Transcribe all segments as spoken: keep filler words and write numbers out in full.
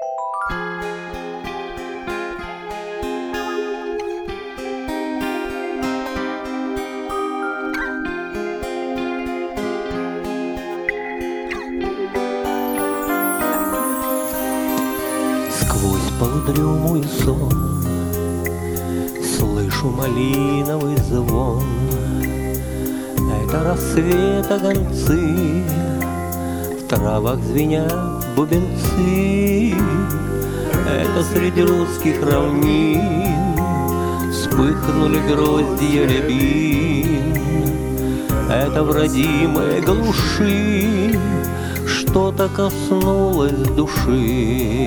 Сквозь полудрему сон слышу малиновый звон. Это рассвета гонцы, в травах звенят бубенцы. Это среди русских равнин вспыхнули гроздья рябин. Это в родимой глуши что-то коснулось души.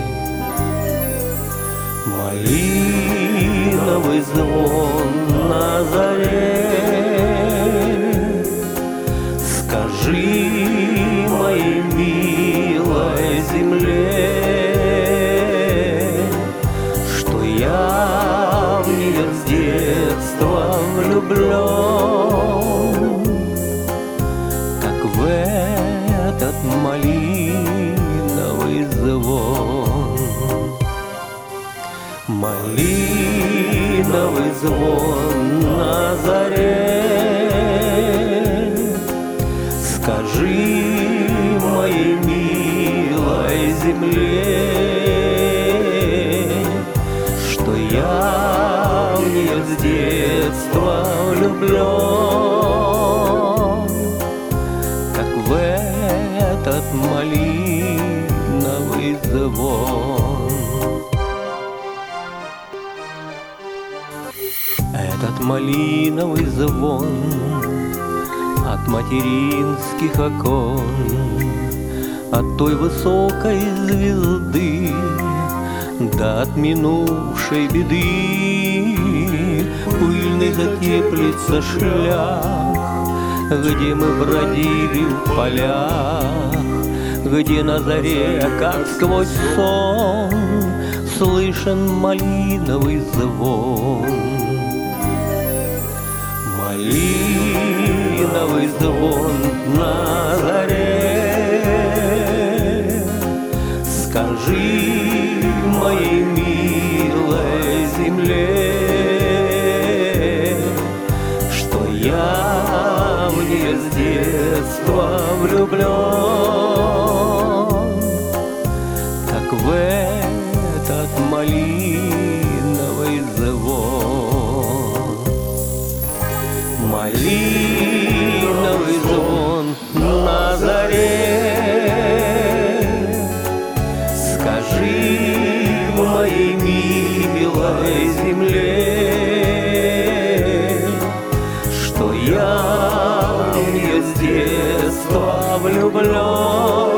Малиновый звон на заре, скажи моей милой земле, что я в нее с детства влюблен, как в этот малиновый звон. Малиновый звон на заре, скажи моей милой земле, что я в нее с детства влюблен, как в этот малиновый звон. Этот малиновый звон от материнских окон, от той высокой звезды да от минувшей беды. Пыльный затеплится шлях, где мы бродили в полях, где на заре, как сквозь сон, слышен малиновый звон. Малиновый звон на заре, скажи моей милой земле, что я в нее с детства влюблен, как в этот малиновый звон. Малиновый звон на заре, скажи моей милой земле, что я в нее с детства влюблен,